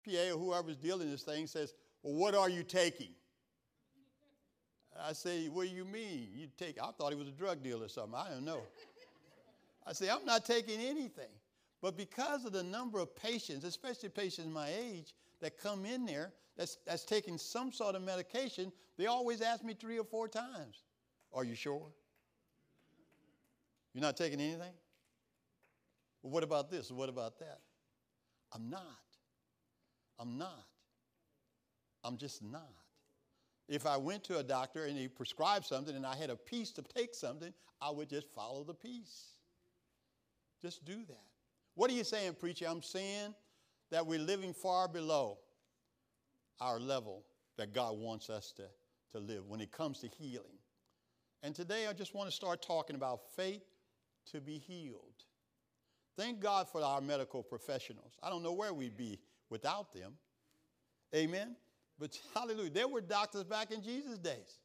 PA or whoever's dealing this thing says, well, what are you taking? I say, what do you mean? I thought he was a drug dealer or something. I don't know. I say, I'm not taking anything. But because of the number of patients, especially patients my age, that come in there that's taking some sort of medication, they always ask me 3 or 4 times, are you sure? You're not taking anything? Well, what about this? What about that? I'm not. I'm just not. If I went to a doctor and he prescribed something and I had a piece to take something, I would just follow the piece. Just do that. What are you saying, preacher? I'm saying that we're living far below our level that God wants us to live when it comes to healing. And today I just want to start talking about faith to be healed. Thank God for our medical professionals. I don't know where we'd be without them. Amen? But hallelujah, there were doctors back in Jesus' days.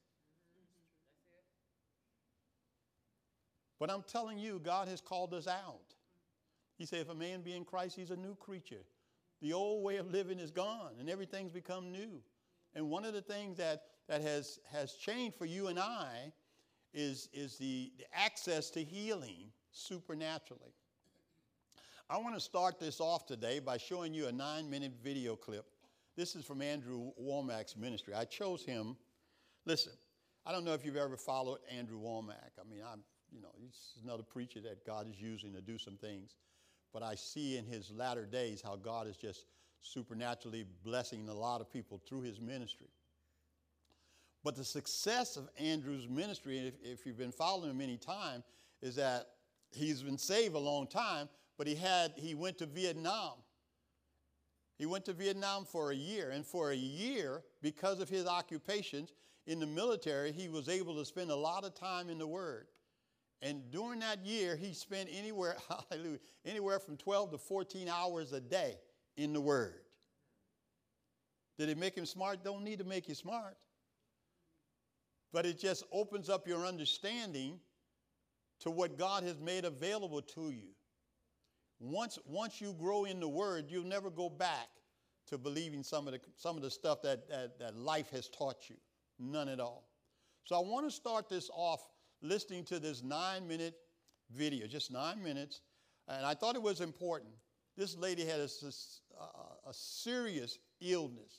But I'm telling you, God has called us out. He said, if a man be in Christ, he's a new creature. The old way of living is gone, and everything's become new. And one of the things that has changed for you and I is the access to healing supernaturally. I want to start this off today by showing you a 9-minute video clip. This is from Andrew Wommack's ministry. I chose him. Listen, I don't know if you've ever followed Andrew Wommack. I mean, he's another preacher that God is using to do some things. But I see in his latter days how God is just supernaturally blessing a lot of people through his ministry. But the success of Andrew's ministry, if you've been following him any time, is that he's been saved a long time, but he went to Vietnam. He went to Vietnam for a year, and for a year, because of his occupations in the military, he was able to spend a lot of time in the Word. And during that year, he spent anywhere from 12 to 14 hours a day in the Word. Did it make him smart? Don't need to make you smart. But it just opens up your understanding to what God has made available to you. Once you grow in the Word, you'll never go back to believing some of the stuff that life has taught you. None at all. So I want to start this off listening to this 9-minute video, just 9 minutes. And I thought it was important. This lady had a serious illness.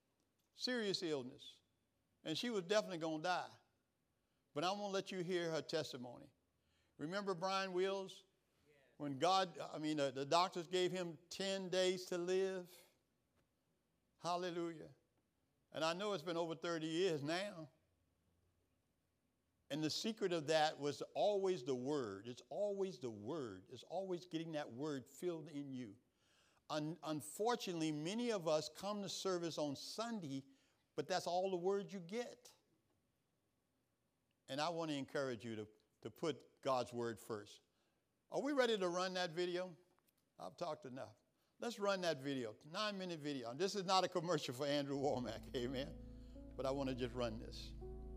And she was definitely going to die. But I'm going to let you hear her testimony. Remember Brian Wills? When the doctors gave him 10 days to live. Hallelujah. And I know it's been over 30 years now. And the secret of that was always the Word. It's always the Word. It's always getting that Word filled in you. Unfortunately, many of us come to service on Sunday, but that's all the Word you get. And I want to encourage you to put God's Word first. Are we ready to run that video? I've talked enough. Let's run that video, 9-minute video. This is not a commercial for Andrew Wommack, amen? But I want to just run this.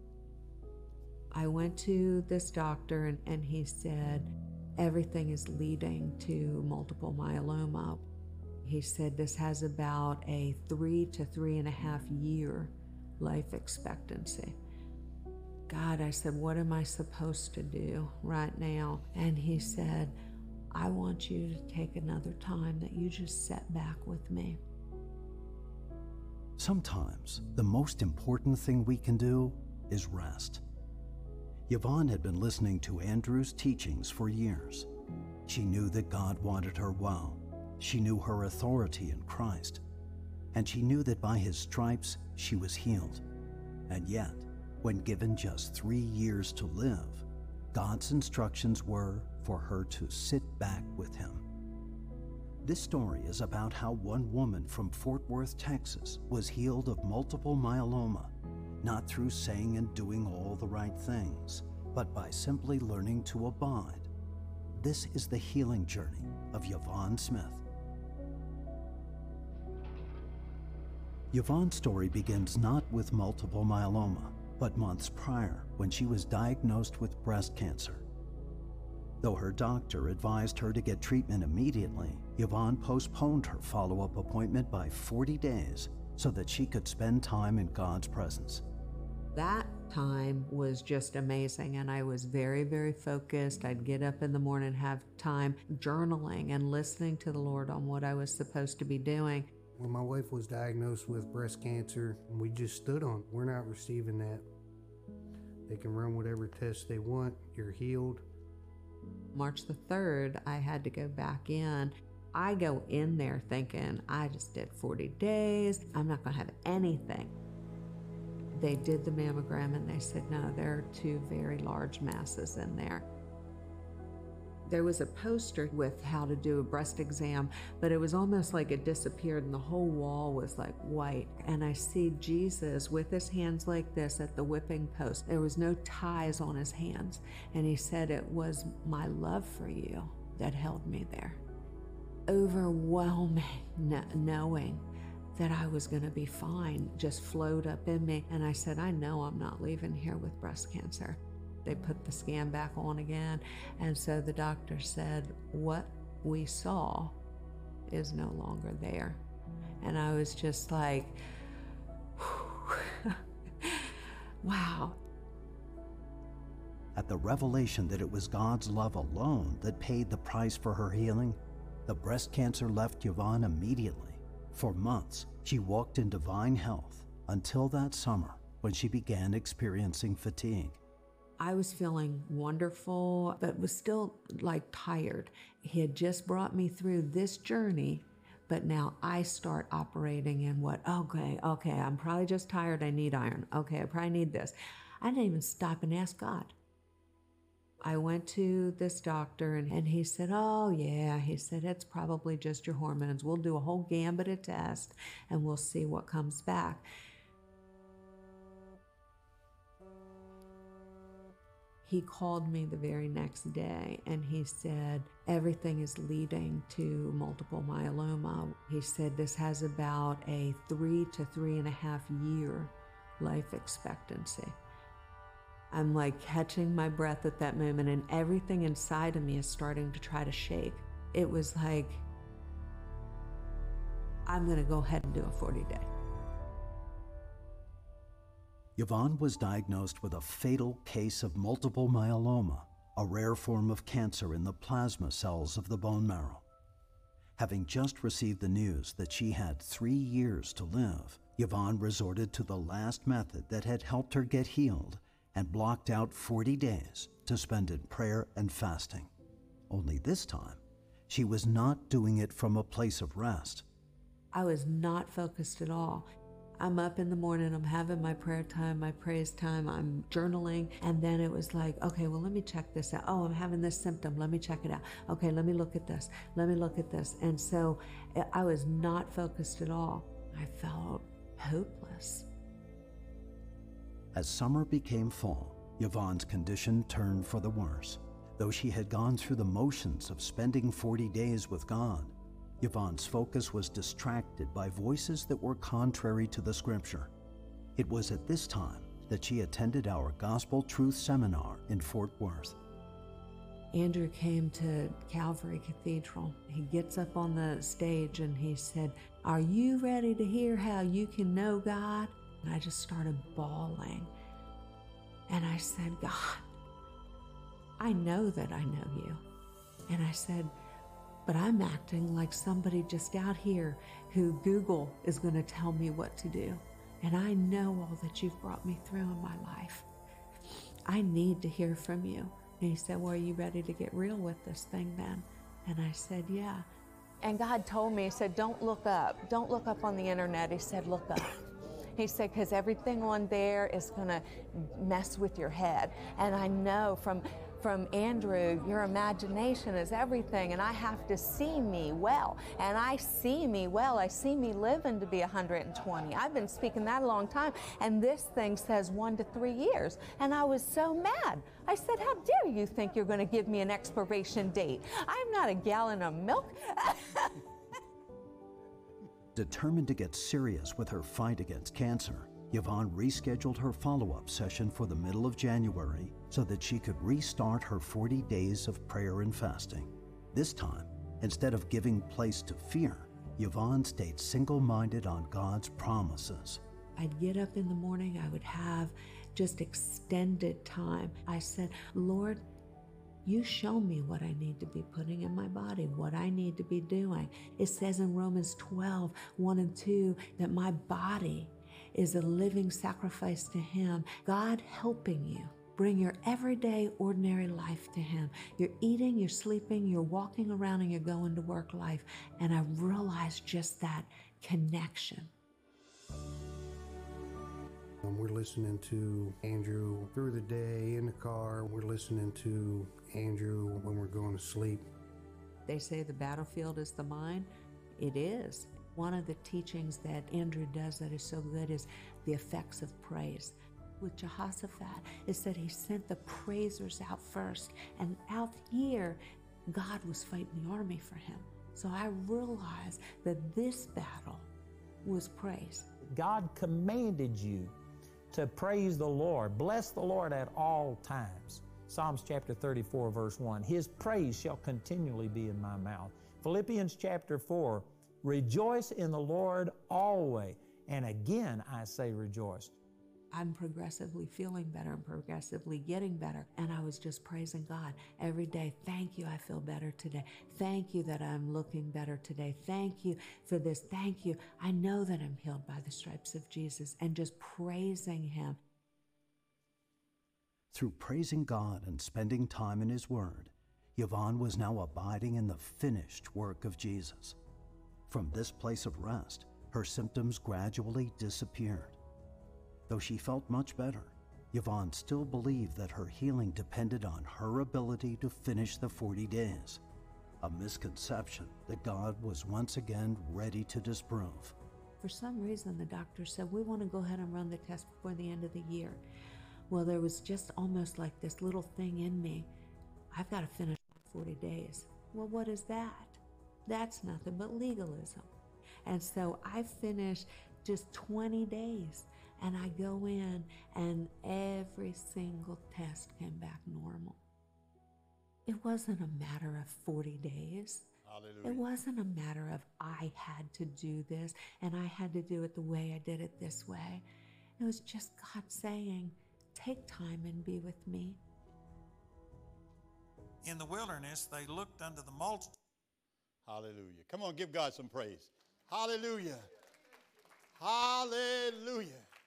I went to this doctor and he said, everything is leading to multiple myeloma. He said this has about a 3 to 3.5 year life expectancy. God, I said, what am I supposed to do right now? And he said, I want you to take another time that you just sat back with me. Sometimes the most important thing we can do is rest. Yvonne had been listening to Andrew's teachings for years. She knew that God wanted her well. She knew her authority in Christ. And she knew that by his stripes she was healed. And yet, when given just 3 years to live, God's instructions were for her to sit back with him. This story is about how one woman from Fort Worth, Texas, was healed of multiple myeloma, not through saying and doing all the right things, but by simply learning to abide. This is the healing journey of Yvonne Smith. Yvonne's story begins not with multiple myeloma, but months prior when she was diagnosed with breast cancer. Though her doctor advised her to get treatment immediately, Yvonne postponed her follow-up appointment by 40 days so that she could spend time in God's presence. That time was just amazing, and I was very, very focused. I'd get up in the morning, have time journaling and listening to the Lord on what I was supposed to be doing. When my wife was diagnosed with breast cancer, we just stood on it. We're not receiving that. They can run whatever tests they want. You're healed. March the 3rd, I had to go back in. I go in there thinking, I just did 40 days. I'm not going to have anything. They did the mammogram and they said, no, there are 2 very large masses in there. There was a poster with how to do a breast exam, but it was almost like it disappeared and the whole wall was like white. And I see Jesus with his hands like this at the whipping post. There was no ties on his hands. And he said, it was my love for you that held me there. Overwhelming knowing that I was going to be fine just flowed up in me. And I said, I know I'm not leaving here with breast cancer. They put the scan back on again. And so the doctor said, what we saw is no longer there. And I was just like, wow. At the revelation that it was God's love alone that paid the price for her healing, the breast cancer left Yvonne immediately. For months, she walked in divine health until that summer when she began experiencing fatigue. I was feeling wonderful, but was still like tired. He had just brought me through this journey, but now I start operating in what, okay, I'm probably just tired, I need iron. Okay, I probably need this. I didn't even stop and ask God. I went to this doctor and he said, oh yeah, he said, it's probably just your hormones. We'll do a whole gambit of tests and we'll see what comes back. He called me the very next day and he said, everything is leading to multiple myeloma. He said, this has about a 3 to 3.5 year life expectancy. I'm like catching my breath at that moment and everything inside of me is starting to try to shake. It was like, I'm gonna go ahead and do a 40-day. Yvonne was diagnosed with a fatal case of multiple myeloma, a rare form of cancer in the plasma cells of the bone marrow. Having just received the news that she had 3 years to live, Yvonne resorted to the last method that had helped her get healed and blocked out 40 days to spend in prayer and fasting. Only this time, she was not doing it from a place of rest. I was not focused at all. I'm up in the morning, I'm having my prayer time, my praise time, I'm journaling, and then it was like, okay, well, let me check this out. Oh, I'm having this symptom, let me check it out. Okay, let me look at this, let me look at this. And so I was not focused at all. I felt hopeless. As summer became fall, Yvonne's condition turned for the worse. Though she had gone through the motions of spending 40 days with God, Yvonne's focus was distracted by voices that were contrary to the scripture. It was at this time that she attended our Gospel Truth Seminar in Fort Worth. Andrew came to Calvary Cathedral. He gets up on the stage and he said, are you ready to hear how you can know God? And I just started bawling. And I said, God, I know that I know you. And I said, but I'm acting like somebody just out here who Google is going to tell me what to do. And I know all that you've brought me through in my life. I need to hear from you. And he said, well, are you ready to get real with this thing then? And I said, yeah. And God told me, he said, don't look up. Don't look up on the internet. He said, look up. He said, because everything on there is going to mess with your head. And I know from Andrew, your imagination is everything, and I have to see me well. And I see me well. I see me living to be 120. I've been speaking that a long time, and this thing says 1 to 3 years. And I was so mad. I said, how dare you think you're going to give me an expiration date? I'm not a gallon of milk. Determined to get serious with her fight against cancer, Yvonne rescheduled her follow-up session for the middle of January so that she could restart her 40 days of prayer and fasting. This time, instead of giving place to fear, Yvonne stayed single-minded on God's promises. I'd get up in the morning, I would have just extended time. I said, Lord, you show me what I need to be putting in my body, what I need to be doing. It says in Romans 12, 1 and 2, that my body is a living sacrifice to Him. God helping you bring your everyday, ordinary life to Him. You're eating, you're sleeping, you're walking around, and you're going to work life. And I realized just that connection. We're listening to Andrew through the day in the car. We're listening to Andrew when we're going to sleep. They say the battlefield is the mind. It is. One of the teachings that Andrew does that is so good is the effects of praise. With Jehoshaphat, it said he sent the praisers out first, and out here, God was fighting the army for him. So I realized that this battle was praise. God commanded you to praise the Lord. Bless the Lord at all times. Psalms chapter 34, verse 1. His praise shall continually be in my mouth. Philippians chapter 4. Rejoice in the Lord always. And again, I say rejoice. I'm progressively feeling better and progressively getting better. And I was just praising God every day. Thank you, I feel better today. Thank you that I'm looking better today. Thank you for this. Thank you. I know that I'm healed by the stripes of Jesus, and just praising Him. Through praising God and spending time in His Word, Yvonne was now abiding in the finished work of Jesus. From this place of rest, her symptoms gradually disappeared. Though she felt much better, Yvonne still believed that her healing depended on her ability to finish the 40 days, a misconception that God was once again ready to disprove. For some reason, the doctor said, we want to go ahead and run the test before the end of the year. Well, there was just almost like this little thing in me. I've got to finish 40 days. Well, what is that? That's nothing but legalism. And so I finished just 20 days. And I go in, and every single test came back normal. It wasn't a matter of 40 days. Hallelujah. It wasn't a matter of I had to do this, and I had to do it the way I did it this way. It was just God saying, take time and be with me. In the wilderness, they looked unto the multitude. Hallelujah. Come on, give God some praise. Hallelujah. Hallelujah.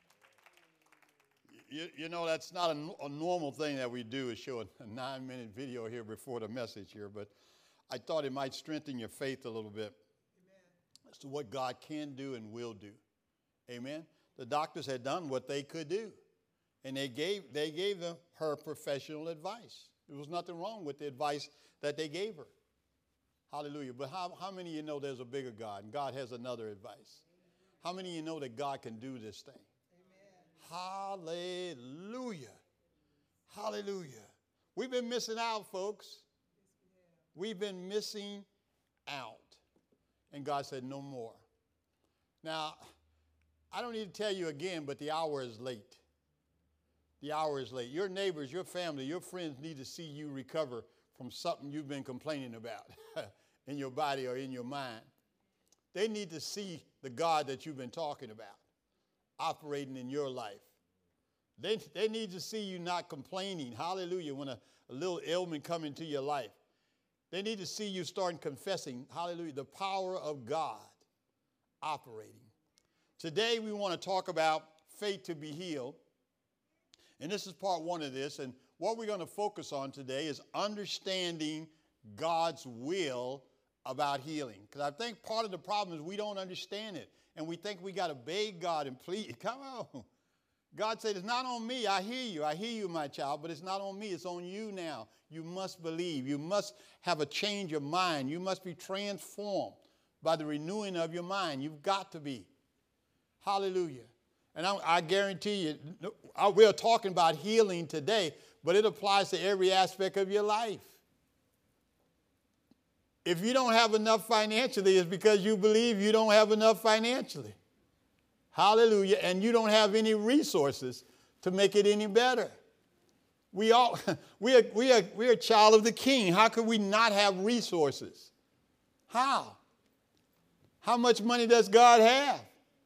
You know, that's not a normal thing that we do, is show a 9-minute video here before the message here, but I thought it might strengthen your faith a little bit. Amen. As to what God can do and will do. Amen. The doctors had done what they could do, and they gave her professional advice. There was nothing wrong with the advice that they gave her. Hallelujah. But how many of you know there's a bigger God, and God has another advice? How many of you know that God can do this thing? Hallelujah. Hallelujah. We've been missing out, folks. We've been missing out. And God said, no more. Now, I don't need to tell you again, but the hour is late. The hour is late. Your neighbors, your family, your friends need to see you recover from something you've been complaining about in your body or in your mind. They need to see the God that you've been talking about operating in your life. They need to see you not complaining, hallelujah, when a little ailment come into your life. They need to see you starting confessing, hallelujah, the power of God operating. Today we want to talk about faith to be healed. And this is part one of this. And what we're going to focus on today is understanding God's will about healing. Because I think part of the problem is we don't understand it. And we think we got to beg God and plead. Come on. God said, it's not on me. I hear you, my child, but it's not on me. It's on you now. You must believe. You must have a change of mind. You must be transformed by the renewing of your mind. You've got to be. Hallelujah. And I guarantee you, we're talking about healing today, but it applies to every aspect of your life. If you don't have enough financially, it's because you believe you don't have enough financially. Hallelujah. And you don't have any resources to make it any better. We are a child of the King. How could we not have resources? How? How much money does God have?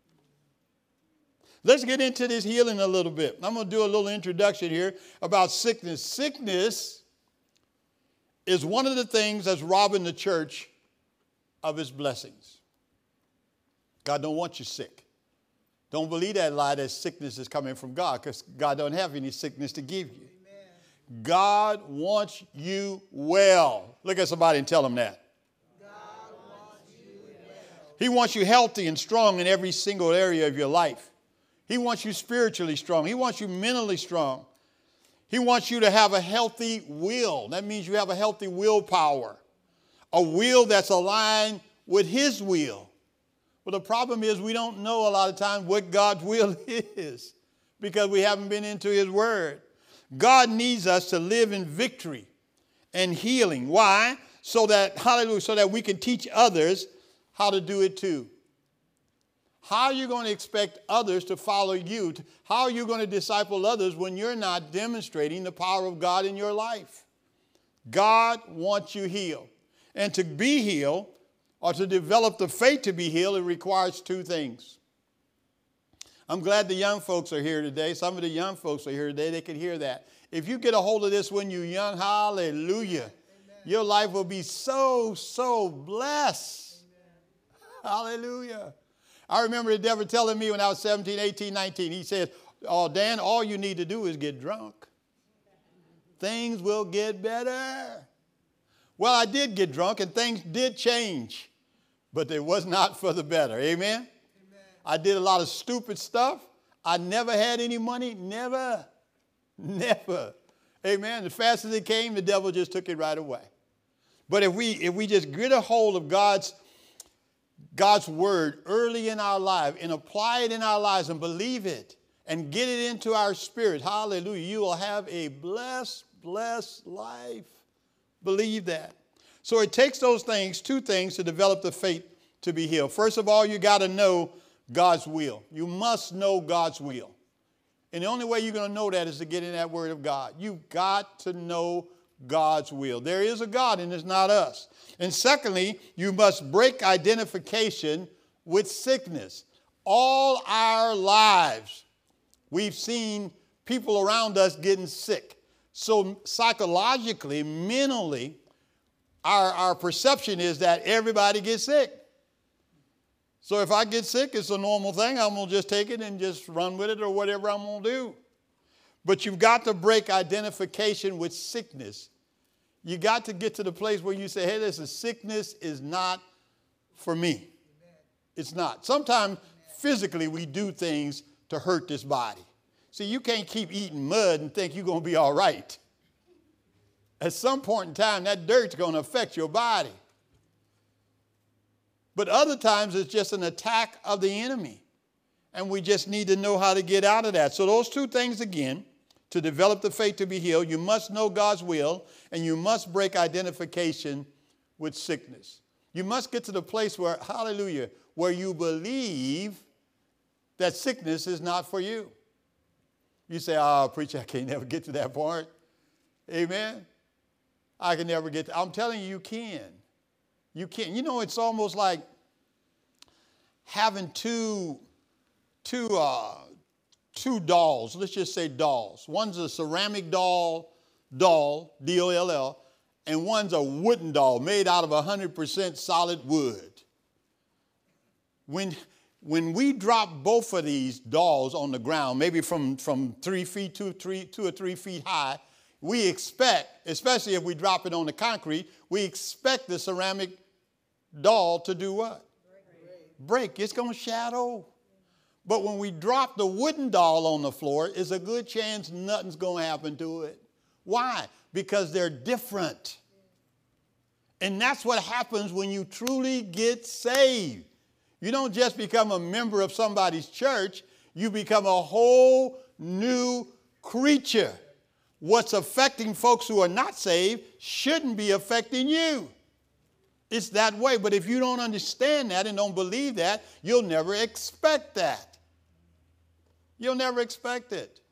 Let's get into this healing a little bit. I'm going to do a little introduction here about sickness. Sickness is one of the things that's robbing the church of its blessings. God don't want you sick. Don't believe that lie that sickness is coming from God, because God don't have any sickness to give you. Amen. God wants you well. Look at somebody and tell them that. God wants you well. He wants you healthy and strong in every single area of your life. He wants you spiritually strong. He wants you mentally strong. He wants you to have a healthy will. That means you have a healthy willpower, a will that's aligned with His will. Well, the problem is we don't know a lot of times what God's will is because we haven't been into His Word. God needs us to live in victory and healing. Why? So that, hallelujah, so that we can teach others how to do it too. How are you going to expect others to follow you? How are you going to disciple others when you're not demonstrating the power of God in your life? God wants you healed. And to be healed, or to develop the faith to be healed, it requires two things. I'm glad the young folks are here today. Some of the young folks are here today. They can hear that. If you get a hold of this when you're young, hallelujah, amen, your life will be so, so blessed. Amen. Hallelujah. I remember the devil telling me when I was 17, 18, 19, he said, "Oh, Dan, all you need to do is get drunk. Things will get better." Well, I did get drunk and things did change, but it was not for the better. Amen? Amen. I did a lot of stupid stuff. I never had any money. Never. Amen. As fast as it came, the devil just took it right away. But if we just get a hold of God's word early in our life and apply it in our lives and believe it and get it into our spirit, hallelujah, you will have a blessed life. Believe that. So it takes those things, two things, to develop the faith to be healed. First of all, you got to know God's will. You must know God's will. And the only way you're going to know that is to get in that word of God. You've got to know God's will. There is a God and it's not us. And secondly, you must break identification with sickness. All our lives, we've seen people around us getting sick. So psychologically, mentally, our perception is that everybody gets sick. So if I get sick, it's a normal thing. I'm going to just take it and just run with it or whatever I'm going to do. But you've got to break identification with sickness. You got to get to the place where you say, hey, listen, sickness is not for me. It's not. Sometimes physically we do things to hurt this body. See, you can't keep eating mud and think you're going to be all right. At some point in time, that dirt's going to affect your body. But other times, it's just an attack of the enemy. And we just need to know how to get out of that. So those two things again, to develop the faith to be healed, you must know God's will, and you must break identification with sickness. You must get to the place where, hallelujah, where you believe that sickness is not for you. You say, oh, preacher, I can't never get to that point. Amen? I can never get to, I'm telling you, you can. You can. You know, it's almost like having two dolls. Let's just say dolls. One's a ceramic doll, D-O-L-L, and one's a wooden doll made out of 100% solid wood. When we drop both of these dolls on the ground, maybe from 3 feet to 2 or 3 feet high, we expect, especially if we drop it on the concrete, we expect the ceramic doll to do what? Break. It's going to shatter. But when we drop the wooden doll on the floor, it's a good chance nothing's going to happen to it. Why? Because they're different. And that's what happens when you truly get saved. You don't just become a member of somebody's church. You become a whole new creature. What's affecting folks who are not saved shouldn't be affecting you. It's that way. But if you don't understand that and don't believe that, you'll never expect that. You'll never expect it.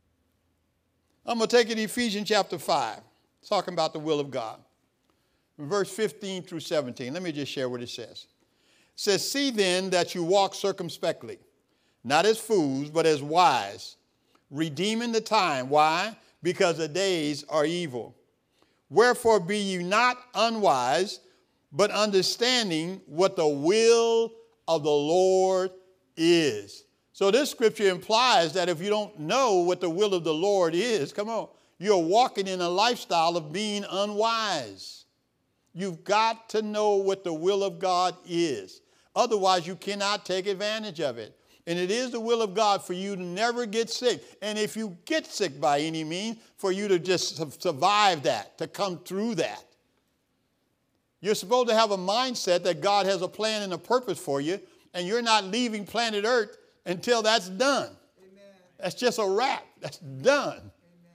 I'm going to take it to Ephesians chapter 5, talking about the will of God. Verse 15 through 17. Let me just share what it says. It says, see then that you walk circumspectly, not as fools, but as wise, redeeming the time. Why? Because the days are evil. Wherefore be you not unwise, but understanding what the will of the Lord is. So this scripture implies that if you don't know what the will of the Lord is, come on, you're walking in a lifestyle of being unwise. You've got to know what the will of God is. Otherwise, you cannot take advantage of it. And it is the will of God for you to never get sick. And if you get sick by any means, for you to just survive that, to come through that. You're supposed to have a mindset that God has a plan and a purpose for you, and you're not leaving planet Earth until that's done. Amen. That's just a wrap. That's done.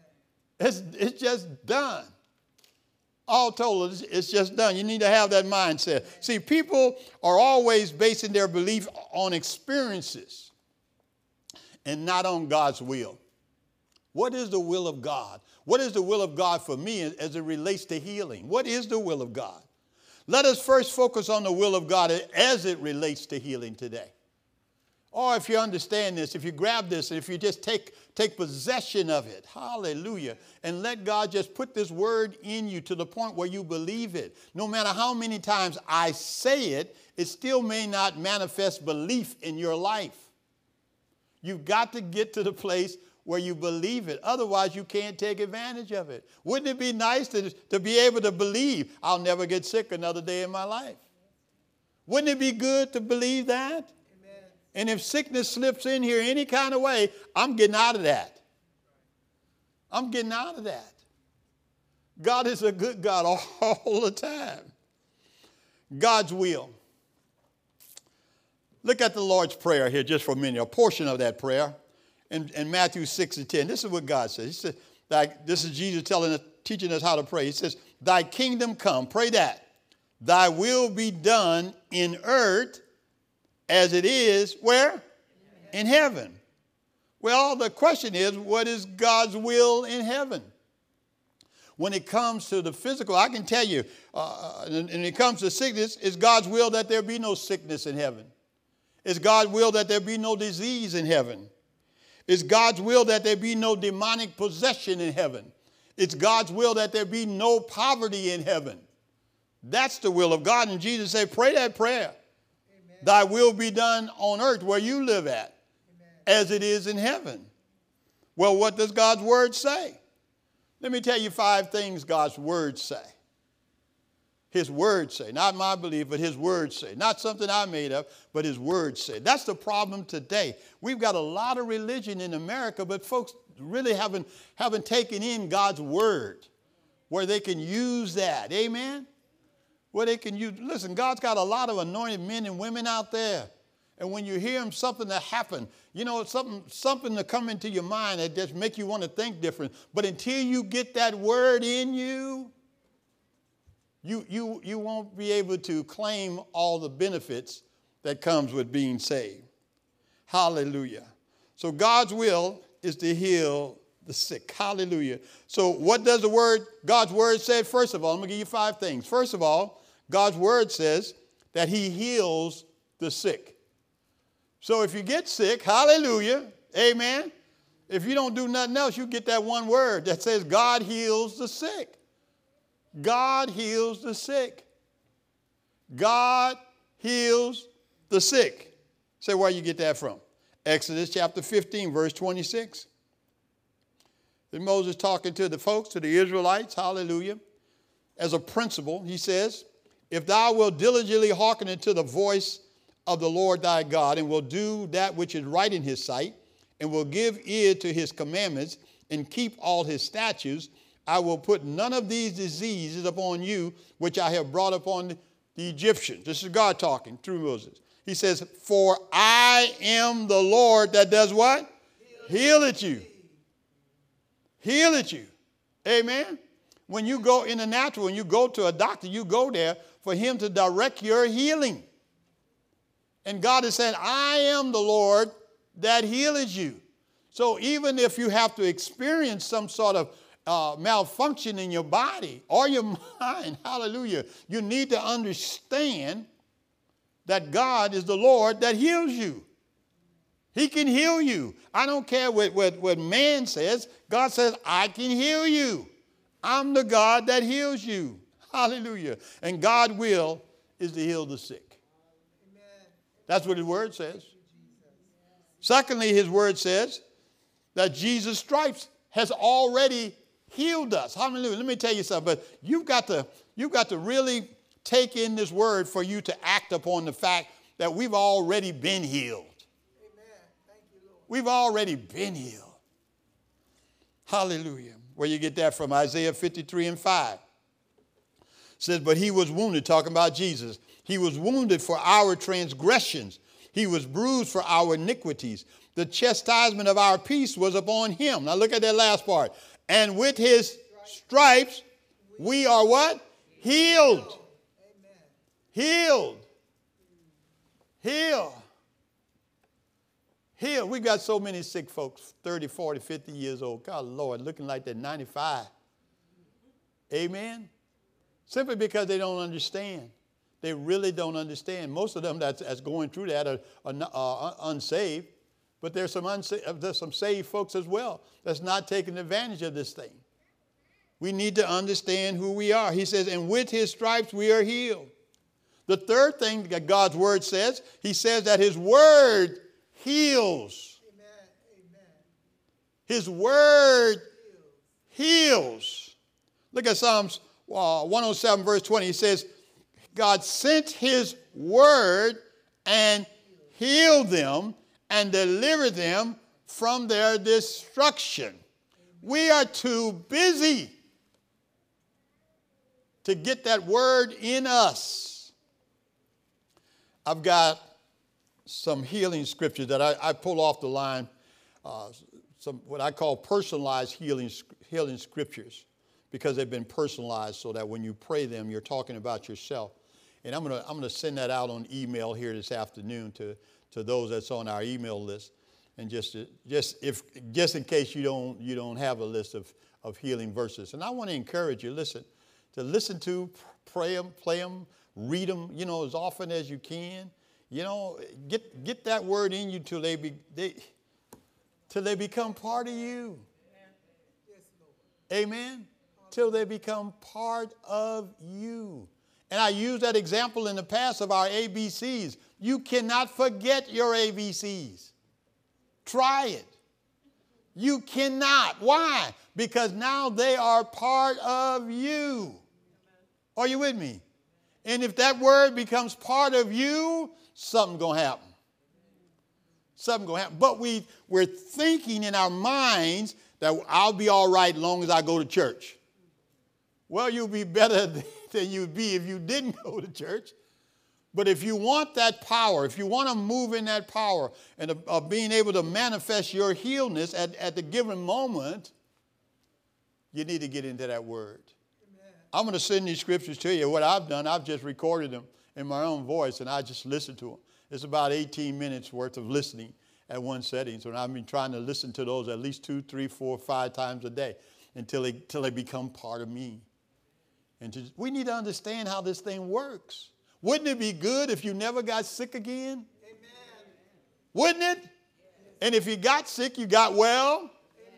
It's just done. All told, it's just done. You need to have that mindset. See, people are always basing their belief on experiences and not on God's will. What is the will of God? What is the will of God for me as it relates to healing? What is the will of God? Let us first focus on the will of God as it relates to healing today. Or if you understand this, if you grab this, and if you just take possession of it, hallelujah, and let God just put this word in you to the point where you believe it. No matter how many times I say it, it still may not manifest belief in your life. You've got to get to the place where you believe it. Otherwise, you can't take advantage of it. Wouldn't it be nice to be able to believe I'll never get sick another day in my life? Wouldn't it be good to believe that? And if sickness slips in here any kind of way, I'm getting out of that. I'm getting out of that. God is a good God all the time. God's will. Look at the Lord's Prayer here just for a minute, a portion of that prayer in Matthew 6 and 10. This is what God says. He says, this is Jesus teaching us how to pray. He says, thy kingdom come. Pray that. Thy will be done in earth as it is, where? In heaven. Well, the question is, what is God's will in heaven? When it comes to the physical, I can tell you, and when it comes to sickness, it's God's will that there be no sickness in heaven. It's God's will that there be no disease in heaven. It's God's will that there be no demonic possession in heaven. It's God's will that there be no poverty in heaven. That's the will of God. And Jesus said, pray that prayer. Thy will be done on earth where you live at, as it is in heaven. Well, what does God's word say? Let me tell you 5 things God's word say. His word say, not my belief, but his word say. Not something I made up, but his word say. That's the problem today. We've got a lot of religion in America, but folks really haven't taken in God's word where they can use that. Amen? Where they can use, listen, God's got a lot of anointed men and women out there. And when you hear them, something that happened, you know, something to come into your mind that just make you want to think different. But until you get that word in you, you won't be able to claim all the benefits that comes with being saved. Hallelujah. So God's will is to heal the sick. Hallelujah. So what does God's word say? First of all, I'm going to give you 5 things. First of all, God's word says that he heals the sick. So if you get sick, hallelujah, amen. If you don't do nothing else, you get that one word that says God heals the sick. God heals the sick. God heals the sick. Say where you get that from. Exodus chapter 15, verse 26. Then Moses talking to the folks, to the Israelites, hallelujah. As a principle, he says, if thou wilt diligently hearken unto the voice of the Lord thy God, and will do that which is right in his sight, and will give ear to his commandments, and keep all his statutes, I will put none of these diseases upon you, which I have brought upon the Egyptians. This is God talking through Moses. He says, for I am the Lord that does what? Healeth you. Healeth you. Amen. When you go in the natural, when you go to a doctor, you go there for him to direct your healing. And God is saying, I am the Lord that healeth you. So even if you have to experience some sort of malfunction in your body or your mind, hallelujah, you need to understand that God is the Lord that heals you. He can heal you. I don't care what man says. God says, I can heal you. I'm the God that heals you. Hallelujah. And God's will is to heal the sick. That's what his word says. Secondly, his word says that Jesus' stripes has already healed us. Hallelujah. Let me tell you something. But you've got to really take in this word for you to act upon the fact that we've already been healed. Amen. Thank you, Lord. We've already been healed. Hallelujah. Where you get that from? Isaiah 53:5. It says, but he was wounded, talking about Jesus. He was wounded for our transgressions. He was bruised for our iniquities. The chastisement of our peace was upon him. Now look at that last part. And with his stripes, we are what? Healed. Healed. Healed. Healed. We've got so many sick folks, 30, 40, 50 years old. God, Lord, looking like they're 95. Amen? Simply because they don't understand. They really don't understand. Most of them that's going through that are unsaved. But there's some saved folks as well that's not taking advantage of this thing. We need to understand who we are. He says, and with his stripes we are healed. The third thing that God's word says, he says that his word heals. Amen. Amen. His word heals. Look at Psalms 107 verse 20. He says, God sent his word and healed them and delivered them from their destruction. We are too busy to get that word in us. I've got some healing scriptures that I pull off the line, some what I call personalized healing scriptures, because they've been personalized so that when you pray them, you're talking about yourself. And I'm gonna send that out on email here this afternoon to those that's on our email list, and just in case you don't have a list of healing verses. And I want to encourage you, listen to, pray them, play them, read them, as often as you can. Get that word in you till they become part of you. Amen. Till they become part of you. And I used that example in the past of our ABCs. You cannot forget your ABCs. Try it. You cannot. Why? Because now they are part of you. Are you with me? And if that word becomes part of you, something's going to happen. Something's going to happen. But we're thinking in our minds that I'll be all right as long as I go to church. Well, you'll be better than you'd be if you didn't go to church. But if you want that power, if you want to move in that power and of being able to manifest your healness at the given moment, you need to get into that word. Amen. I'm going to send these scriptures to you. What I've done, I've just recorded them in my own voice, and I just listen to them. It's about 18 minutes worth of listening at one setting. So I've been trying to listen to those at least 2, 3, 4, 5 times a day until they become part of me. And we need to understand how this thing works. Wouldn't it be good if you never got sick again? Amen. Wouldn't it? And if you got sick, you got well?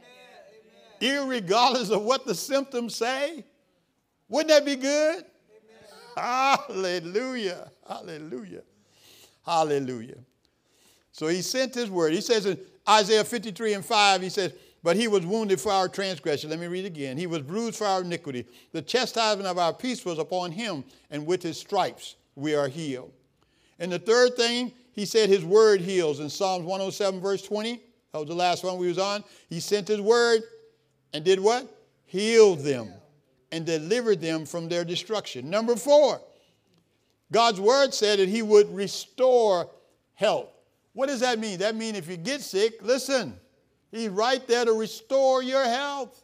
Amen. Irregardless of what the symptoms say? Wouldn't that be good? Amen. Hallelujah. Hallelujah. Hallelujah. So he sent his word. He says in Isaiah 53:5, he says, but he was wounded for our transgression. Let me read again. He was bruised for our iniquity. The chastisement of our peace was upon him, and with his stripes we are healed. And the third thing, he said his word heals. In Psalms 107, verse 20, that was the last one we was on. He sent his word and did what? Healed them and delivered them from their destruction. Number 4, God's word said that he would restore health. What does that mean? That means if you get sick, listen, he's right there to restore your health.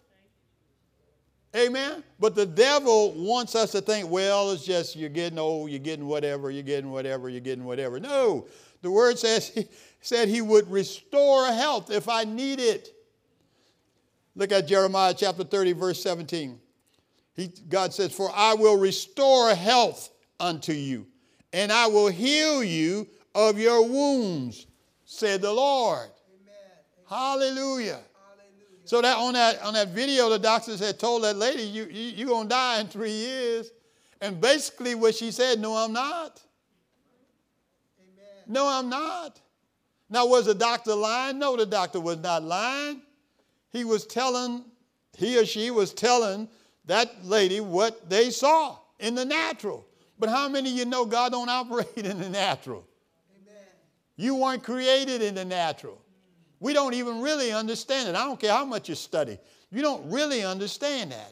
Amen? But the devil wants us to think, well, it's just you're getting old, you're getting whatever. No. The word says he said he would restore health if I need it. Look at Jeremiah chapter 30, verse 17. God says, for I will restore health unto you, and I will heal you of your wounds, said the Lord. Amen. Hallelujah. So that on that video, the doctors had told that lady, you're going to die in 3 years. And basically what she said, no, I'm not. Amen. No, I'm not. Now, was the doctor lying? No, the doctor was not lying. He or she was telling that lady what they saw in the natural. But how many of you know God don't operate in the natural? Amen. You weren't created in the natural. We don't even really understand it. I don't care how much you study. You don't really understand that.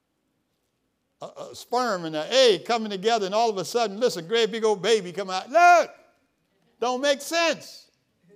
A sperm and an egg coming together, and all of a sudden, listen, great big old baby come out. Look! Don't make sense.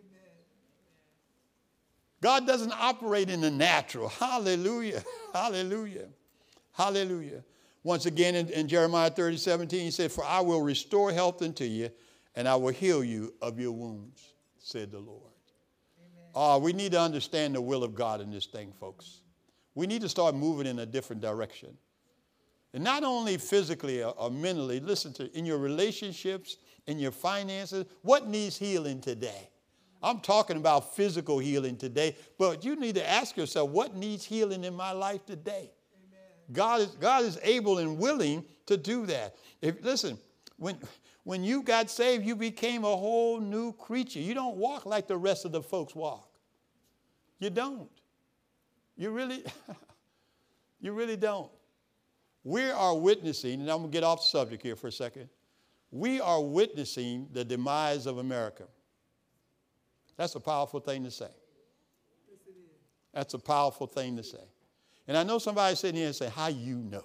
God doesn't operate in the natural. Hallelujah. Hallelujah. Hallelujah. Once again, in Jeremiah 30:17, he said, for I will restore health unto you, and I will heal you of your wounds, said the Lord. We need to understand the will of God in this thing, folks. We need to start moving in a different direction. And not only physically or mentally, listen to, in your relationships, in your finances, what needs healing today? I'm talking about physical healing today, but you need to ask yourself, what needs healing in my life today? Amen. God is able and willing to do that. Listen, when you got saved, you became a whole new creature. You don't walk like the rest of the folks walk. You don't. You really don't. We are witnessing, and I'm going to get off the subject here for a second. We are witnessing the demise of America. That's a powerful thing to say. That's a powerful thing to say. And I know somebody sitting here and say, how you know?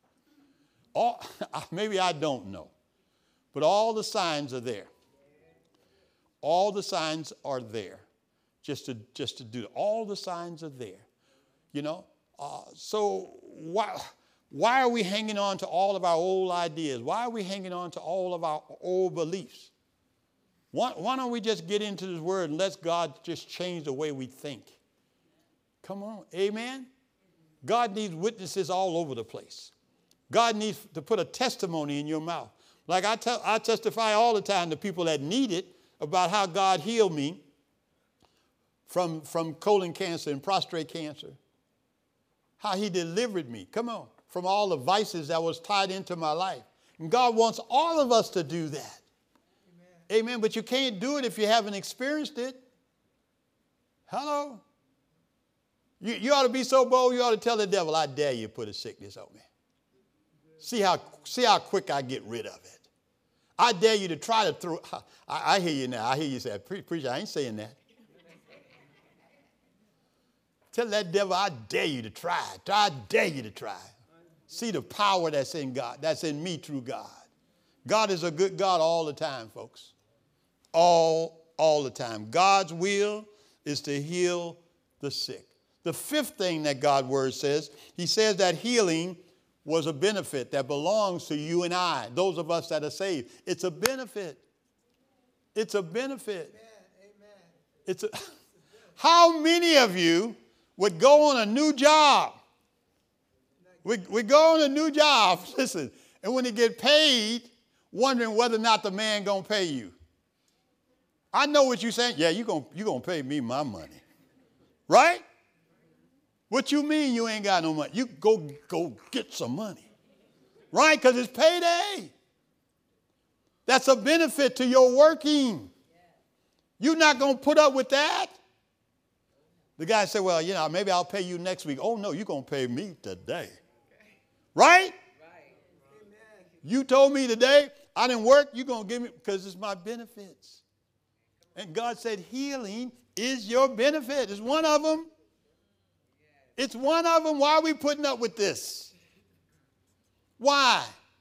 Maybe I don't know. But all the signs are there. All the signs are there. Just to do it. All the signs are there. You know? So why are we hanging on to all of our old ideas? Why are we hanging on to all of our old beliefs? Why don't we just get into this word and let God just change the way we think? Come on. Amen? God needs witnesses all over the place. God needs to put a testimony in your mouth. Like I testify all the time to people that need it about how God healed me from colon cancer and prostate cancer. How he delivered me, come on, from all the vices that was tied into my life. And God wants all of us to do that. Amen. Amen. But you can't do it if you haven't experienced it. Hello? You ought to be so bold, you ought to tell the devil, I dare you to put a sickness on me. See how quick I get rid of it. I dare you to try to throw. I hear you now. I hear you say, preacher, I ain't saying that. Tell that devil, I dare you to try. I dare you to try. See the power that's in God, that's in me through God. God is a good God all the time, folks. All the time. God's will is to heal the sick. The fifth thing that God's word says, he says that healing was a benefit that belongs to you and I, those of us that are saved. It's a benefit. It's a benefit. Amen. How many of you would go on a new job? We go on a new job, listen, and when you get paid, wondering whether or not the man going to pay you. I know what you're saying. Yeah, you're gonna pay me my money. Right? What you mean you ain't got no money? You go get some money. Right? Because it's payday. That's a benefit to your working. You're not going to put up with that. The guy said, well, maybe I'll pay you next week. Oh, no, you're going to pay me today. Right? You told me today I didn't work. You're going to give me, because it's my benefits. And God said healing is your benefit. It's one of them. It's one of them. Why are we putting up with this? Why?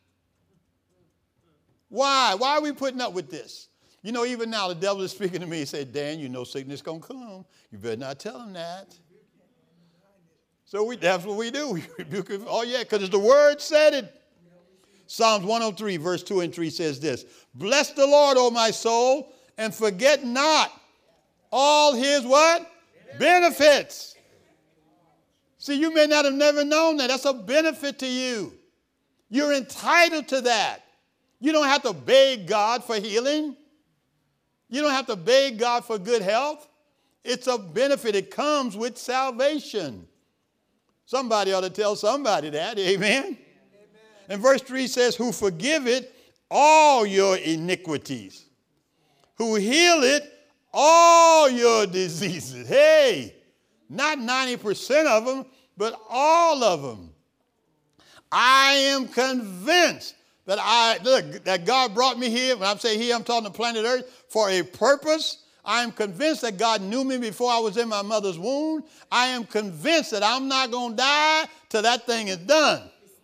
Why? Why are we putting up with this? Even now the devil is speaking to me. He said, Dan, sickness going to come. You better not tell him that. So that's what we do. We rebuke him. Oh, yeah, because the word said it. Psalms 103, verse 2 and 3 says this. Bless the Lord, O my soul, And forget not all his what? Benefits. See, you may not have never known that. That's a benefit to you. You're entitled to that. You don't have to beg God for healing. You don't have to beg God for good health. It's a benefit. It comes with salvation. Somebody ought to tell somebody that. Amen. Amen. And verse 3 says, who forgiveth all your iniquities, who healeth all your diseases. Hey, not 90% of them, but all of them. I am convinced that God brought me here. When I'm saying here, I'm talking to planet Earth for a purpose. I am convinced that God knew me before I was in my mother's womb. I am convinced that I'm not going to die till that thing is done.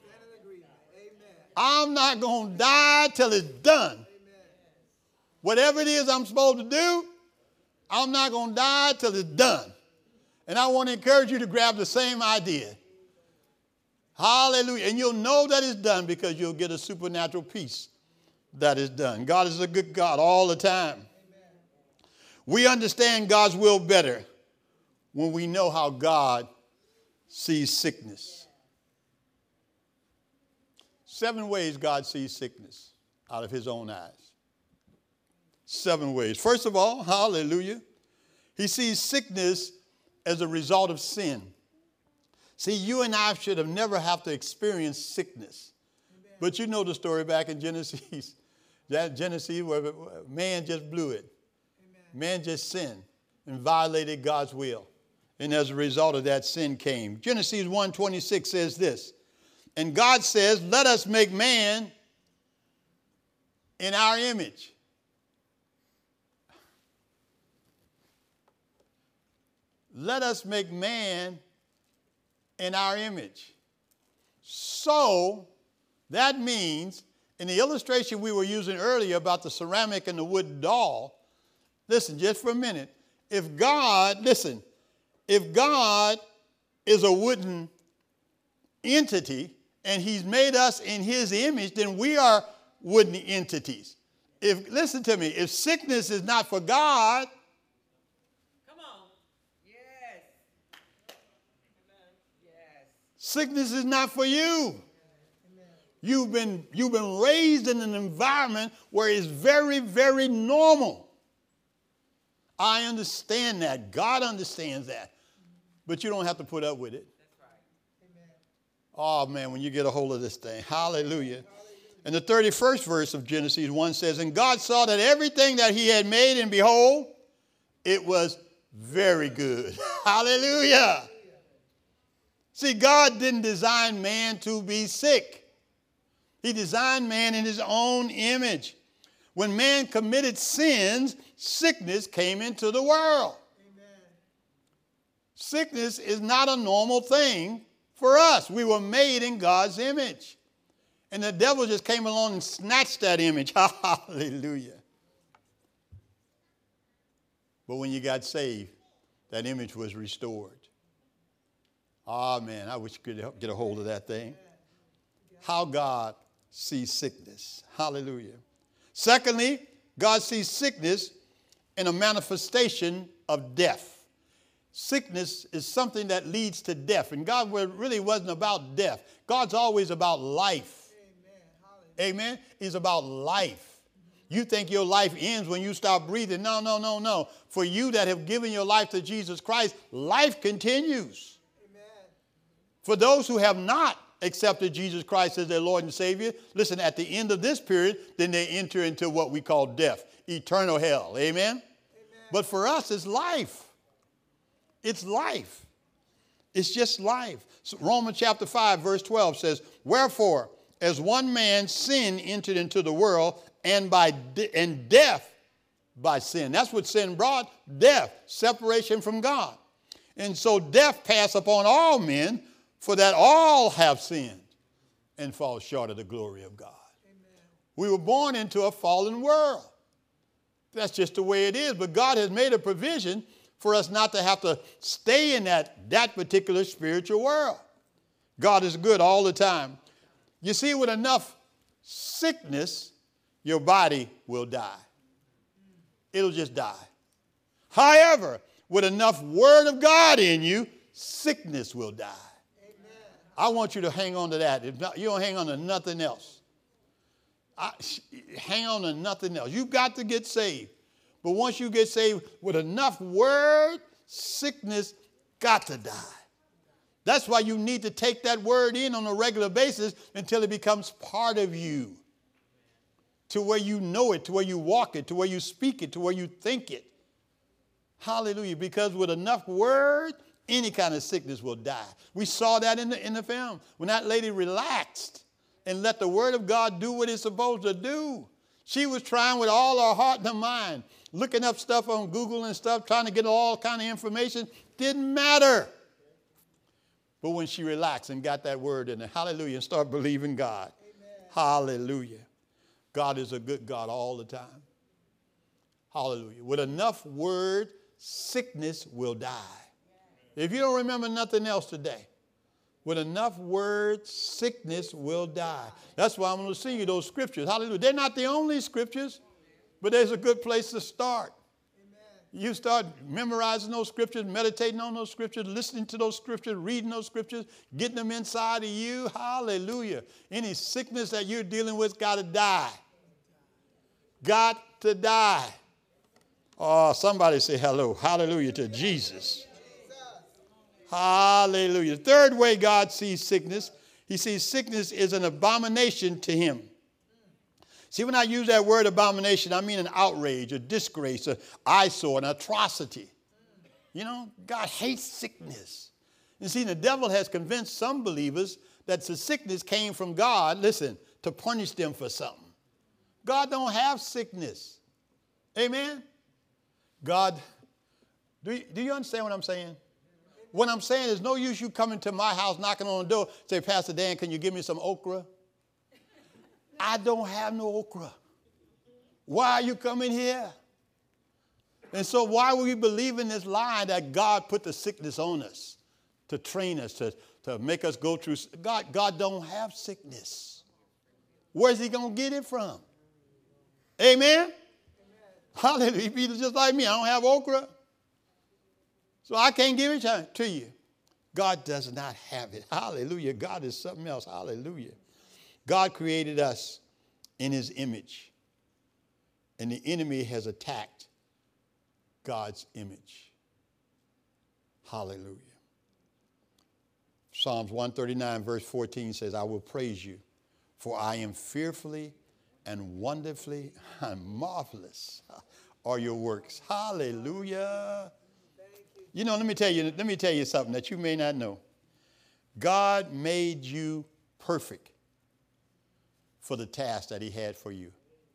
I'm not going to die till it's done. Whatever it is I'm supposed to do, I'm not going to die till it's done. And I want to encourage you to grab the same idea. Hallelujah. And you'll know that it's done because you'll get a supernatural peace that is done. God is a good God all the time. Amen. We understand God's will better when we know how God sees sickness. 7 ways God sees sickness out of his own eyes. 7 ways. First of all, hallelujah, he sees sickness as a result of sin. See, you and I should have never have to experience sickness. Amen. But you know the story back in Genesis. Genesis where man just blew it. Amen. Man just sinned and violated God's will. And as a result of that, sin came. Genesis 1:26 says this. And God says, let us make man in our image. Let us make man in our image. So that means, in the illustration we were using earlier about the ceramic and the wood doll, listen just for a minute. If God is a wooden entity and he's made us in his image, then we are wooden entities. Listen to me, if sickness is not for God, sickness is not for you. You've been raised in an environment where it's very, very normal. I understand that. God understands that. But you don't have to put up with it. That's right. Amen. Oh, man, when you get a hold of this thing. Hallelujah. And the 31st verse of Genesis 1 says, and God saw that everything that he had made, and behold, it was very good. Hallelujah. See, God didn't design man to be sick. He designed man in his own image. When man committed sins, sickness came into the world. Amen. Sickness is not a normal thing for us. We were made in God's image. And the devil just came along and snatched that image. Hallelujah. But when you got saved, that image was restored. Ah, man, I wish you could get a hold of that thing. How God sees sickness. Hallelujah. Secondly, God sees sickness in a manifestation of death. Sickness is something that leads to death. And God really wasn't about death. God's always about life. Amen. He's about life. You think your life ends when you stop breathing. No, no, no, no. For you that have given your life to Jesus Christ, life continues. For those who have not accepted Jesus Christ as their Lord and Savior, listen, at the end of this period, then they enter into what we call death, eternal hell. Amen? Amen. But for us, it's life. It's life. It's just life. So Romans chapter 5, verse 12 says, wherefore, as one man sin entered into the world, and death by sin. That's what sin brought, death, separation from God. And so death passed upon all men, for that all have sinned and fall short of the glory of God. Amen. We were born into a fallen world. That's just the way it is. But God has made a provision for us not to have to stay in that particular spiritual world. God is good all the time. You see, with enough sickness, your body will die. it'll just die. However, with enough word of God in you, sickness will die. Amen. I want you to hang on to that. If not, you don't hang on to nothing else. Hang on to nothing else. You've got to get saved. But once you get saved with enough word, sickness got to die. That's why you need to take that word in on a regular basis until it becomes part of you. To where you know it, to where you walk it, to where you speak it, to where you think it. Hallelujah. Because with enough word, any kind of sickness will die. We saw that in the film. When that lady relaxed and let the word of God do what it's supposed to do. She was trying with all her heart and her mind, looking up stuff on Google and stuff, trying to get all kind of information. Didn't matter. But when she relaxed and got that word in there, hallelujah, and started believing God. Amen. Hallelujah. God is a good God all the time. Hallelujah. With enough word, sickness will die. If you don't remember nothing else today, with enough word, sickness will die. That's why I'm going to see you those scriptures. Hallelujah. They're not the only scriptures, but there's a good place to start. You start memorizing those scriptures, meditating on those scriptures, listening to those scriptures, reading those scriptures, getting them inside of you. Hallelujah. Any sickness that you're dealing with got to die. Got to die. Oh, somebody say hello. Hallelujah to Jesus. Hallelujah. The third way God sees sickness, he sees sickness is an abomination to him. See, when I use that word abomination, I mean an outrage, a disgrace, an eyesore, an atrocity. You know, God hates sickness. You see, the devil has convinced some believers that the sickness came from God, listen, to punish them for something. God don't have sickness. Amen? God, do you understand what I'm saying? What I'm saying is no use you coming to my house, knocking on the door, say, Pastor Dan, can you give me some okra? I don't have no okra. Why are you coming here? And so why would we believe in this lie that God put the sickness on us to train us, to make us go through? God don't have sickness. Where's he going to get it from? Amen? Hallelujah. People just like me. I don't have okra. So I can't give it to you. God does not have it. Hallelujah. God is something else. Hallelujah. God created us in his image. And the enemy has attacked God's image. Hallelujah. Psalms 139 verse 14 says, I will praise you, for I am fearfully and wonderfully and marvelous are your works. Hallelujah. You know, let me tell you something that you may not know. God made you perfect for the task that he had for you.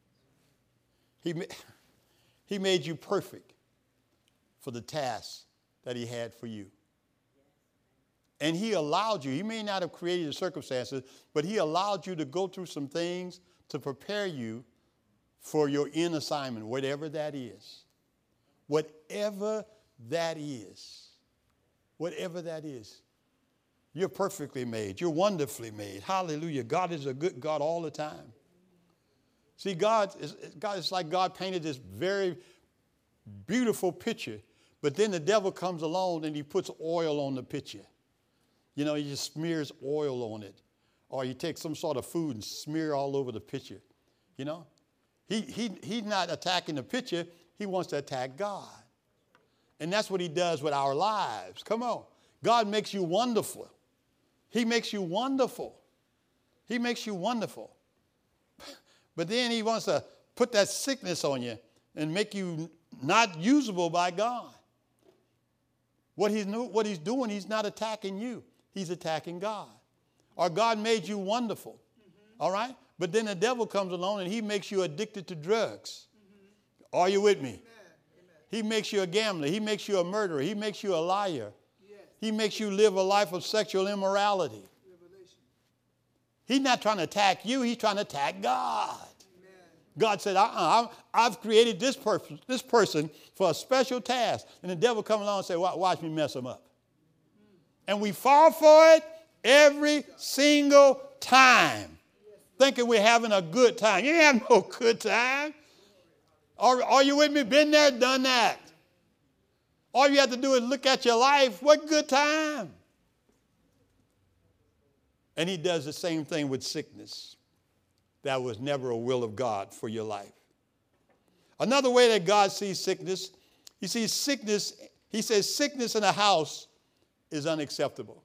He made you perfect for the task that he had for you. And he allowed you, he may not have created the circumstances, but he allowed you to go through some things to prepare you for your end assignment, whatever that is. Whatever that is. Whatever that is. You're perfectly made. You're wonderfully made. Hallelujah. God is a good God all the time. See, God is like God painted this very beautiful picture, but then the devil comes along and he puts oil on the picture. You know, he just smears oil on it. Or you take some sort of food and smear all over the picture. You know? He's not attacking the picture. He wants to attack God. And that's what he does with our lives. Come on. God makes you wonderful. He makes you wonderful. He makes you wonderful. But then he wants to put that sickness on you and make you not usable by God. What he's doing, he's not attacking you. He's attacking God. Or God made you wonderful. All right? But then the devil comes along and he makes you addicted to drugs. Are you with me? Amen. He makes you a gambler. He makes you a murderer. He makes you a liar. Yes. He makes you live a life of sexual immorality. Revelation. He's not trying to attack you. He's trying to attack God. Amen. God said, I've created this person for a special task. And the devil comes along and says, watch me mess him up. And we fall for it every single time, thinking we're having a good time. You ain't having no good time. Are you with me? Been there, done that. All you have to do is look at your life. What good time. And he does the same thing with sickness. That was never a will of God for your life. Another way that God sees sickness, he sees sickness, he says sickness in a house is unacceptable.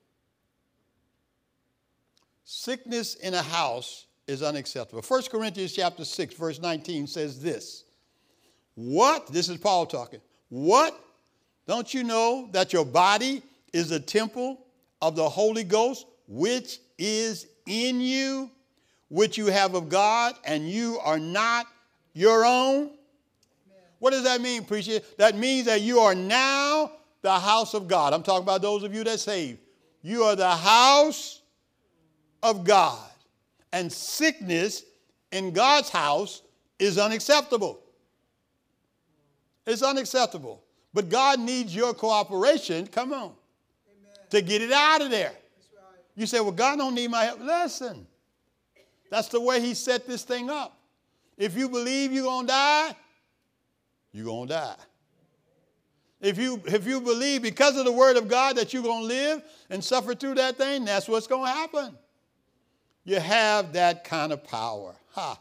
Sickness in a house is unacceptable. 1 Corinthians chapter 6, verse 19 says this. What? This is Paul talking. What? Don't you know that your body is a temple of the Holy Ghost, which is in you, which you have of God, and you are not your own? Amen. What does that mean, preacher? That means that you are now the house of God. I'm talking about those of you that saved. You are the house of God. And sickness in God's house is unacceptable. It's unacceptable. But God needs your cooperation, come on, amen, to get it out of there. That's right. You say, well, God don't need my help. Listen, that's the way he set this thing up. If you believe you're going to die, you're going to die. If you believe because of the word of God that you're going to live and suffer through that thing, that's what's going to happen. You have that kind of power. Ha.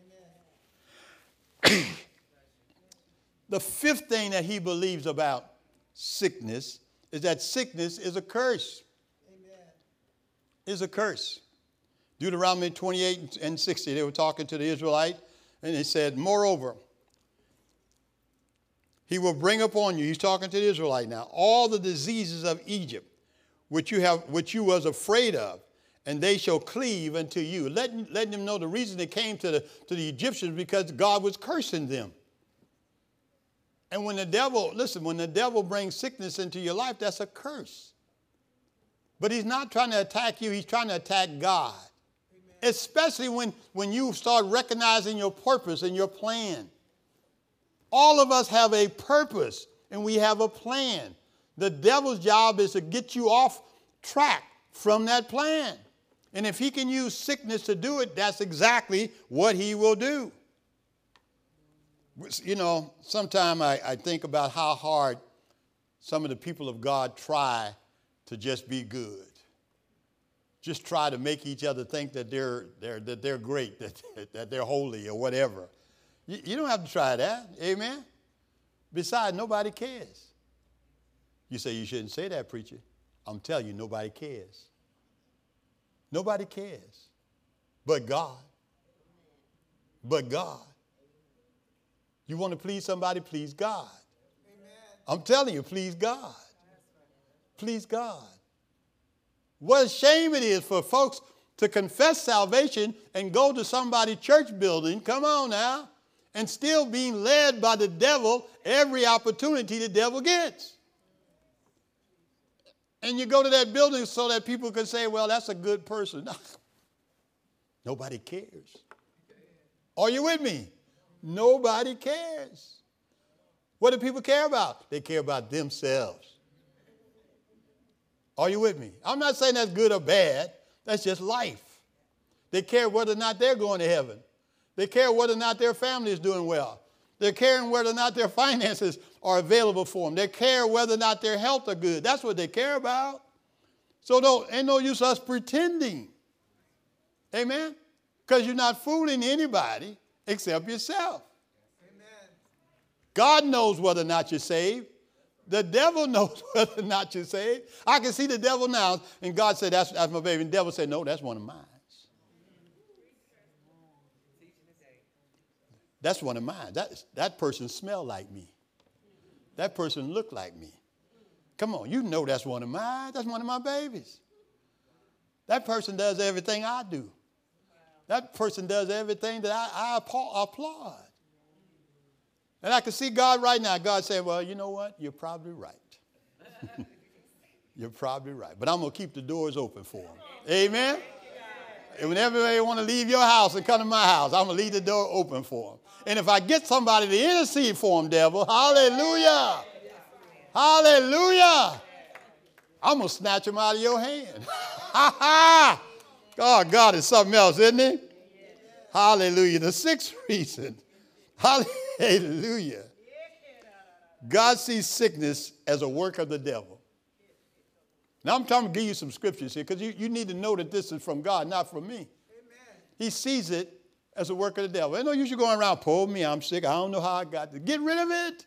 The fifth thing that he believes about sickness is that sickness is a curse. Amen. Is a curse. Deuteronomy 28 and 60, they were talking to the Israelite, and they said, moreover, he will bring upon you, he's talking to the Israelite now, all the diseases of Egypt, which you was afraid of, and they shall cleave unto you. Letting them know the reason they came to the Egyptians because God was cursing them. And when the devil brings sickness into your life, that's a curse. But he's not trying to attack you, he's trying to attack God. Amen. Especially when you start recognizing your purpose and your plan. All of us have a purpose and we have a plan. The devil's job is to get you off track from that plan. And if he can use sickness to do it, that's exactly what he will do. You know, sometimes I think about how hard some of the people of God try to just be good. Just try to make each other think that they're great, that they're holy or whatever. You don't have to try that, amen? Besides, nobody cares. You say you shouldn't say that, preacher. I'm telling you, nobody cares. Nobody cares. But God. But God. You want to please somebody, please God. Amen. I'm telling you, please God. Please God. What a shame it is for folks to confess salvation and go to somebody's church building, come on now, and still being led by the devil every opportunity the devil gets. And you go to that building so that people can say, well, that's a good person. Nobody cares. Are you with me? Nobody cares. What do people care about? They care about themselves. Are you with me? I'm not saying that's good or bad. That's just life. They care whether or not they're going to heaven. They care whether or not their family is doing well. They're caring whether or not their finances are available for them. They care whether or not their health are good. That's what they care about. So ain't no use us pretending. Amen? Because you're not fooling anybody except yourself. Amen. God knows whether or not you're saved. The devil knows whether or not you're saved. I can see the devil now, and God said, that's my baby. And the devil said, no, that's one of mine. That's one of mine. That person smelled like me. That person looked like me. Come on, you know that's one of mine. That's one of my babies. That person does everything I do. That person does everything that I applaud. And I can see God right now. God saying, well, you know what? You're probably right. You're probably right. But I'm going to keep the doors open for them. Amen? And whenever they want to leave your house and come to my house, I'm going to leave the door open for them. And if I get somebody to intercede for them, devil, hallelujah. Hallelujah. I'm going to snatch them out of your hand. God is something else, isn't he? Hallelujah. The sixth reason, Hallelujah. God sees sickness as a work of the devil. Now I'm trying to give you some scriptures here because you need to know that this is from God, not from me. Amen. He sees it as a work of the devil. I know you should go around, pull me, I'm sick, I don't know how I got this. Get rid of it.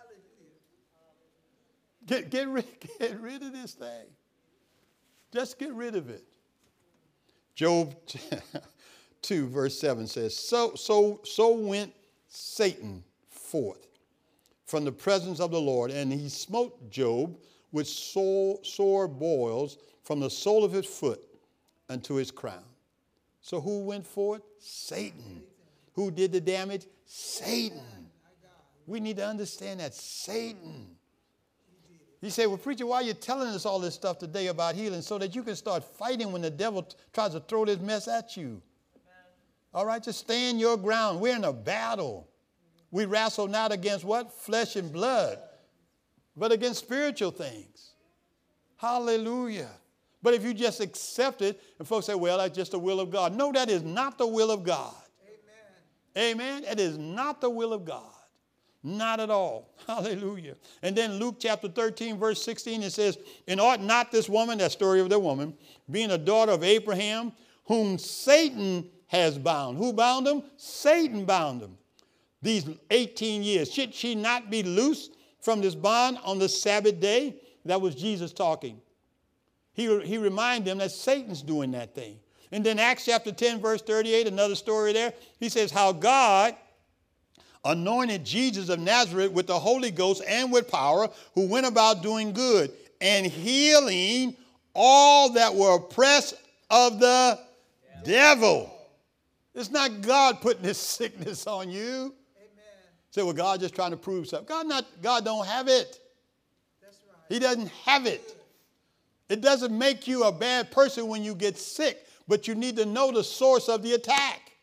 Get rid of this thing. Just get rid of it. Job 2 verse 7 says, So went Satan forth from the presence of the Lord, and he smote Job with sore boils from the sole of his foot unto his crown. So who went forth? Satan. Who did the damage? Satan. We need to understand that. Satan. You say, well, preacher, why are you telling us all this stuff today about healing? So that you can start fighting when the devil tries to throw this mess at you. All right, just stand your ground. We're in a battle. We wrestle not against what? Flesh and blood, but against spiritual things. Hallelujah. But if you just accept it, and folks say, well, that's just the will of God. No, that is not the will of God. Amen. Amen. It is not the will of God. Not at all. Hallelujah. And then Luke chapter 13, verse 16, it says, and ought not this woman, that story of the woman, being a daughter of Abraham, whom Satan has bound. Who bound him? Satan bound him. These 18 years. Should she not be loosed from this bond on the Sabbath day? That was Jesus talking. He reminded them that Satan's doing that thing. And then Acts chapter 10, verse 38, another story there. He says how God anointed Jesus of Nazareth with the Holy Ghost and with power, who went about doing good and healing all that were oppressed of the devil. It's not God putting this sickness on you. Say, well, God just trying to prove something. God don't have it. That's right. He doesn't have it. It doesn't make you a bad person when you get sick, but you need to know the source of the attack.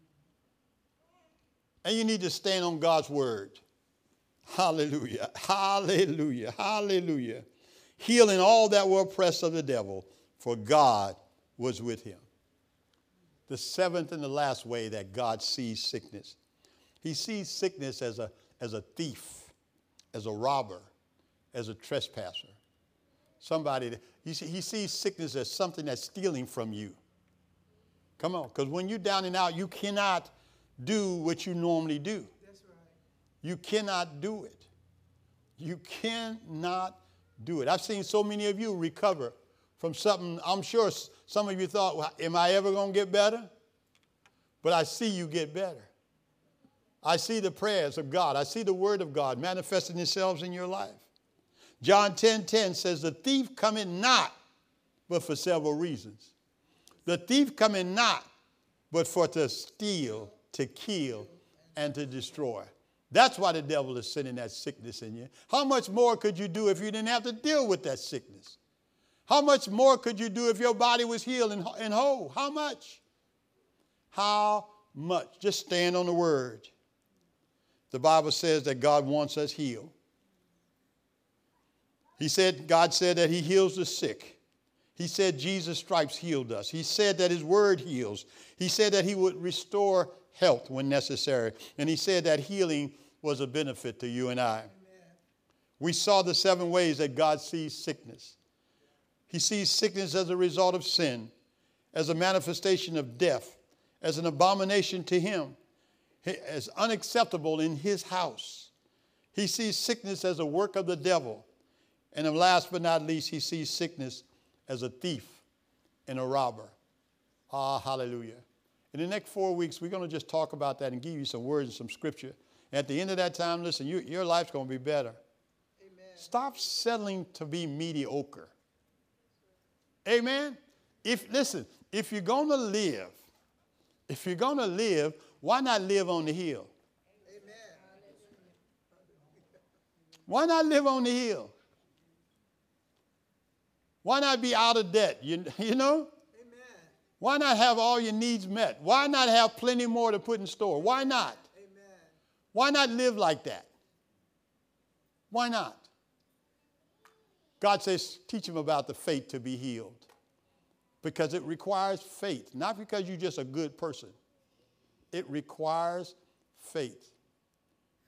And you need to stand on God's word. Hallelujah. Hallelujah. Hallelujah. Healing all that were oppressed of the devil, for God was with him. The seventh and the last way that God sees sickness. He sees sickness as a thief, as a robber, as a trespasser. Somebody, he sees sickness as something that's stealing from you. Come on, because when you're down and out, you cannot do what you normally do. That's right. You cannot do it. You cannot do it. I've seen so many of you recover from something. I'm sure some of you thought, well, am I ever going to get better? But I see you get better. I see the prayers of God. I see the word of God manifesting themselves in your life. John 10:10 says, the thief cometh not, but for several reasons. The thief cometh not, but for to steal, to kill, and to destroy. That's why the devil is sending that sickness in you. How much more could you do if you didn't have to deal with that sickness? How much more could you do if your body was healed and whole? How much? How much? Just stand on the word. The Bible says that God wants us healed. God said that he heals the sick. He said Jesus' stripes healed us. He said that his word heals. He said that he would restore health when necessary. And he said that healing was a benefit to you and I. Amen. We saw the 7 ways that God sees sickness. He sees sickness as a result of sin, as a manifestation of death, as an abomination to him, as unacceptable in his house. He sees sickness as a work of the devil. And last but not least, he sees sickness as a thief and a robber. Hallelujah. In the next 4 weeks, we're going to just talk about that and give you some words and some scripture. And at the end of that time, listen, your life's going to be better. Amen. Stop settling to be mediocre. Amen? If you're going to live, why not live on the hill? Amen. Why not live on the hill? Why not be out of debt? You know? Amen. Why not have all your needs met? Why not have plenty more to put in store? Why not? Amen. Why not live like that? Why not? God says, teach them about the faith to be healed. Because it requires faith, not because you're just a good person. It requires faith.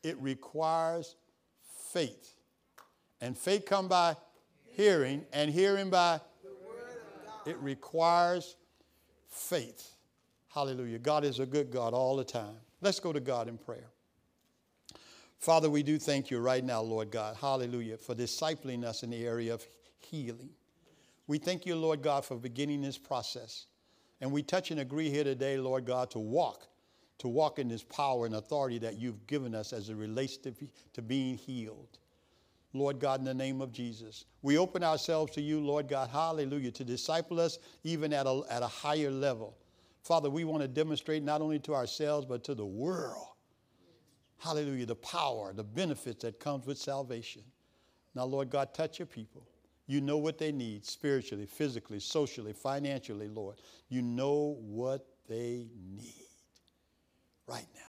It requires faith. And faith comes by hearing, and hearing by it requires faith. Hallelujah. God is a good God all the time. Let's go to God in prayer. Father, we do thank you right now, Lord God. Hallelujah. For discipling us in the area of healing. We thank you, Lord God, for beginning this process. And we touch and agree here today, Lord God, to walk in this power and authority that you've given us as it relates to being healed. Lord God, in the name of Jesus, we open ourselves to you, Lord God, hallelujah, to disciple us even at a higher level. Father, we want to demonstrate not only to ourselves, but to the world, hallelujah, the power, the benefits that comes with salvation. Now, Lord God, touch your people. You know what they need spiritually, physically, socially, financially, Lord. You know what they need right now.